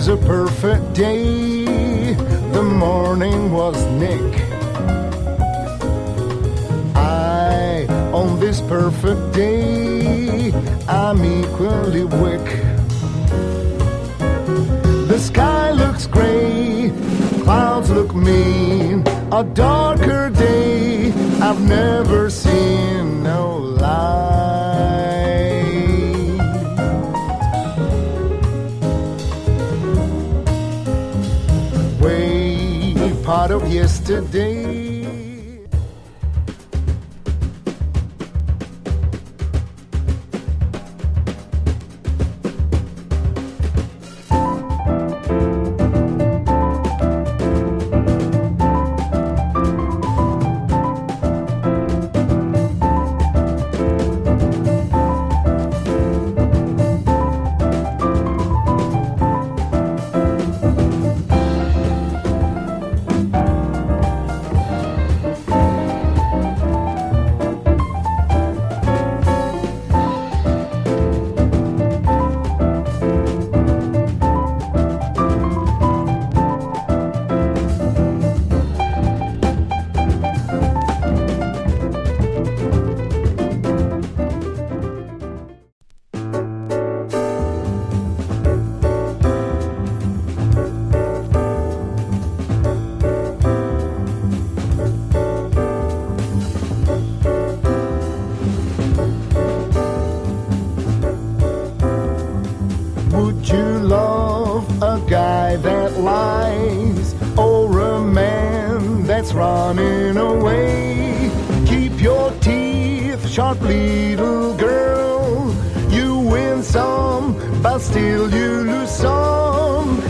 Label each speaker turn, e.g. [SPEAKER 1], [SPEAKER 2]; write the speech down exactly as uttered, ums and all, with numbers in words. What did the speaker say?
[SPEAKER 1] was a perfect day. The morning was Nick. I, on this perfect day, I'm equally wick. The sky looks gray, clouds look mean. A darker day I've never seen, no lie. Way part of yesterday. Would you love a guy that lies, or a man that's running away? Keep your teeth sharp, little girl. You win some, but still you lose some.